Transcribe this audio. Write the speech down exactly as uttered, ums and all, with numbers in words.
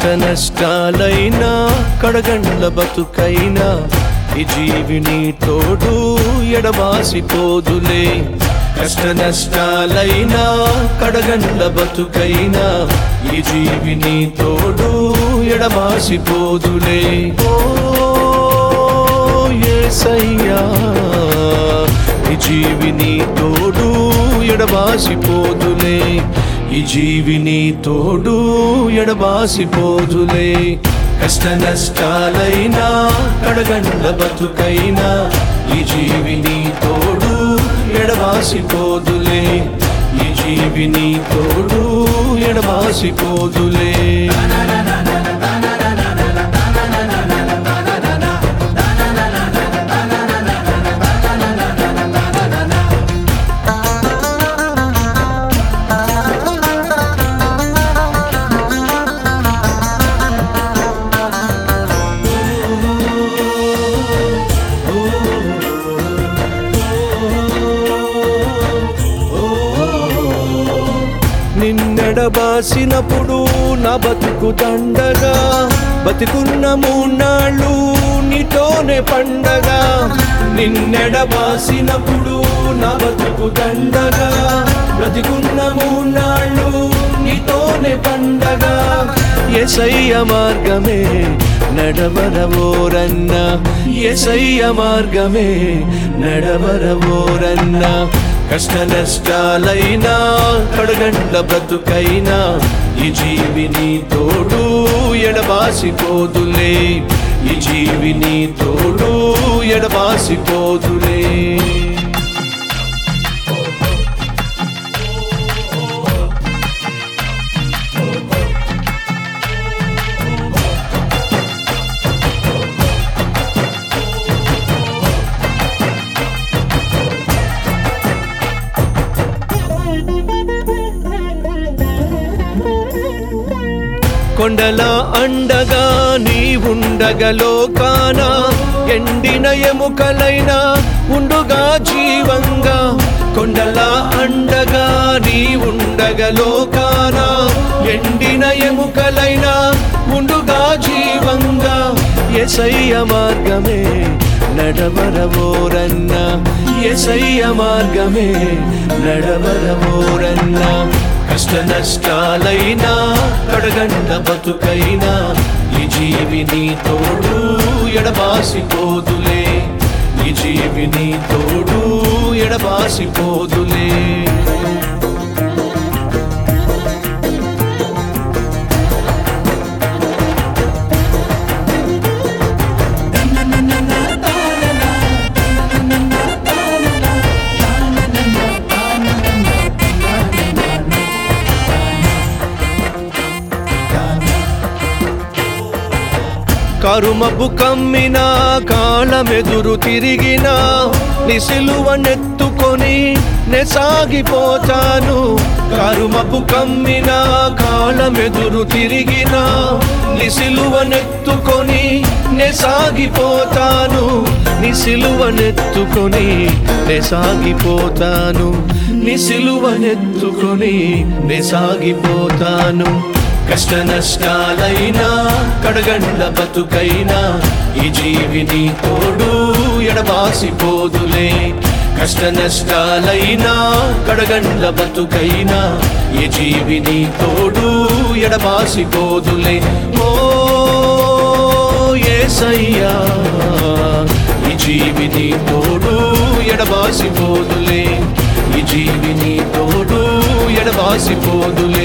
కష్ట నష్టాలైనా కడగండ్ల బతుకైనా ఈ జీవిని తోడు ఎడబాసిపోదులే. కష్ట నష్టాలైనా కడగండ్ల బతుకైనా ఈ జీవిని తోడు ఎడబాసిపోదులే. ఓ యేసయ్యా ఈ జీవిని తోడు ఎడబాసిపోదులే. ఈ జీవిని తోడు ఎడబాసిపోదులే. కష్ట నష్టాలైనా కడగండ్ల బతుకైనా ఈ జీవిని తోడు ఎడబాసిపోదులే. ఈ జీవిని తోడు ఎడబాసిపోదులే. నిన్నెడబాసినప్పుడు నా బతుకు దండగా, బతికున్న మూన్నాళ్ళు నీతోనే పండగా. నిన్నెడబాసినప్పుడు నా బతుకు దండగా, బ్రతికున్న మూన్నాళ్ళు నీతోనే పండగా. యేసయ్య మార్గమే నడవరవోరన్న, యేసయ్య మార్గమే నడవరవోరన్న. కష్ట నష్టాలైనా కడగండ్ల బ్రతుకైనా ఈ జీవిని తోడు ఎడబాసిపోదులే. ఈ జీవిని తోడు ఎడబాసిపోదులే. కొండల అండగా నీ ఉండగలోకాన, ఎండిన ఎముకలైనా ఉండుగా జీవంగా. కొండల అండగా నీ ఉండగలోకాన, ఎండిన ఎముకలైనా ఉండుగా జీవంగా. యేసయ్య మార్గమే నడవరవోరన్న, యేసయ్య మార్గమే నడవరవోరన్న. కష్ట నష్టాలైనా కడగండ్ల బతుకైనా ఈ జీవిని తోడు ఎడబాసిపోదులే. ఈ జీవిని తోడు ఎడబాసిపోదులే. కరుమపు కమ్మిన కాలమెదురు తిరిగిన నీ సిలువనెత్తుకొని నే సాగిపోతాను. కరుమపు కమ్మిన కాలమెదురు తిరిగిన నీ సిలువనెత్తుకొని నే సాగిపోతాను. నీ సిలువనెత్తుకొని నే సాగిపోతాను. నీ సిలువనెత్తుకొని నే సాగిపోతాను. కష్ట నష్టాలైనా కడగండ్ల బతుకైనా ఈ జీవిని తోడు ఎడబాసిపోదులే. కష్ట నష్టాలైనా కడగండ్ల బతుకైనా ఈ జీవిని తోడు ఎడబాసిపోదులే. ఓ యేసయ్యా ఈ జీవిని తోడు ఎడబాసిపోదులే. ఈ జీవిని తోడు ఎడబాసిపోదులే.